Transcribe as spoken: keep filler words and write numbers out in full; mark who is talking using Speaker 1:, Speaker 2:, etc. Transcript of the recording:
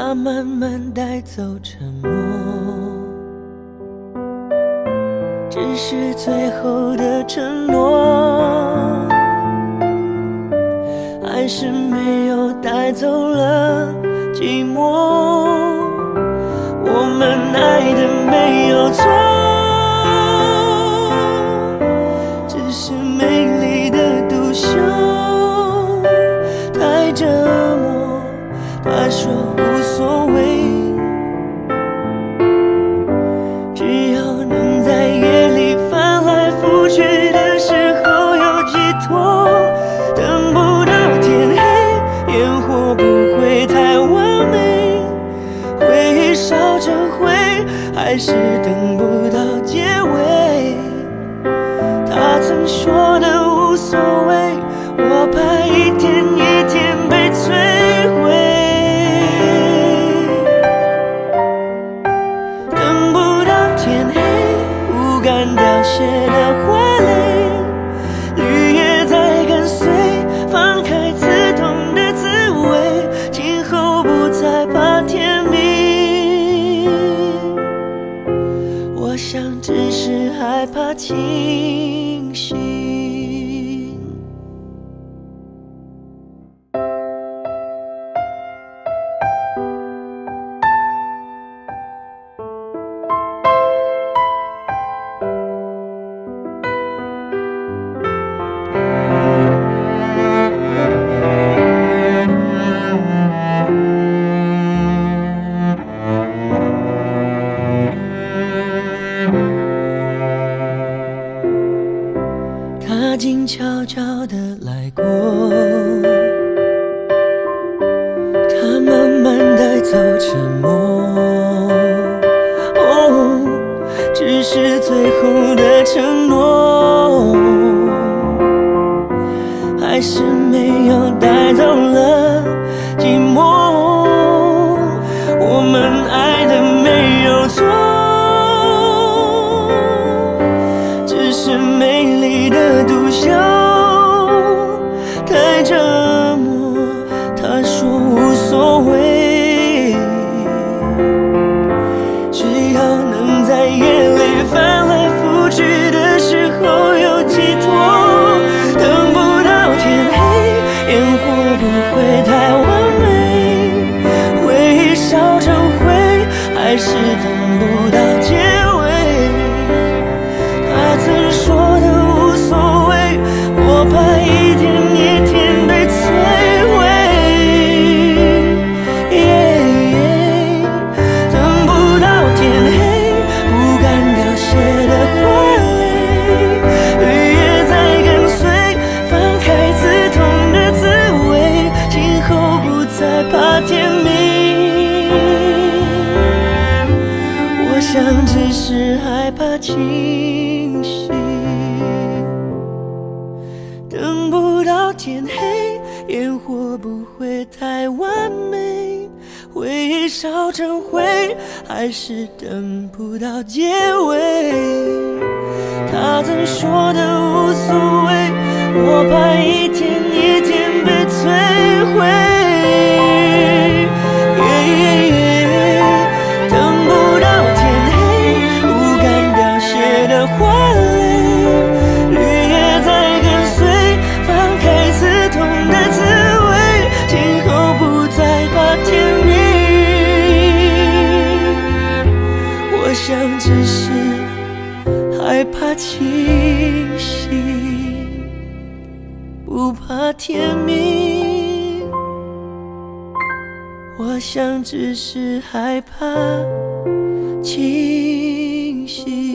Speaker 1: 它慢慢带走沉默，只是最后的承诺，还是没有带走了寂寞。我们爱的没有错，只是美丽的独秀太折磨。他说无所谓，只要能在夜里翻来覆去的时候有寄托。等不到天黑，烟火不会太完美，回忆烧成灰，还是等不到结尾。他曾说的无所谓，我怕一天一天被摧毁。等不到天黑，不敢凋谢的花蕾，绿叶在跟随，放开刺痛的滋味，今后不再怕天明。我想只是害怕清醒。他静悄悄地来过，他慢慢带走沉默，哦，只是最后的承诺，还是没有带走了寂寞。我们爱的没有错，只是美丽的独秀太折磨。他说无所谓，只要能在夜里翻来覆去的时候有寄托。等不到天黑，烟火不会太完美，回忆烧成灰，还是等不到结尾。他曾说的无所谓，我怕一天一天被摧毁。yeah, 等不到天黑，不敢凋谢的花蕾，绿叶在跟随，放开刺痛的滋味，今后不再怕天明。我想只是害怕清醒。等不到天黑，烟火不会太完美，回忆烧成灰，还是等不到结尾。他曾说的无所谓，我怕一天一天被摧毁。花蕾，绿叶在跟随，放开刺痛的滋味，今后不再怕天明。我想只是害怕清醒，不怕天明。我想只是害怕清醒。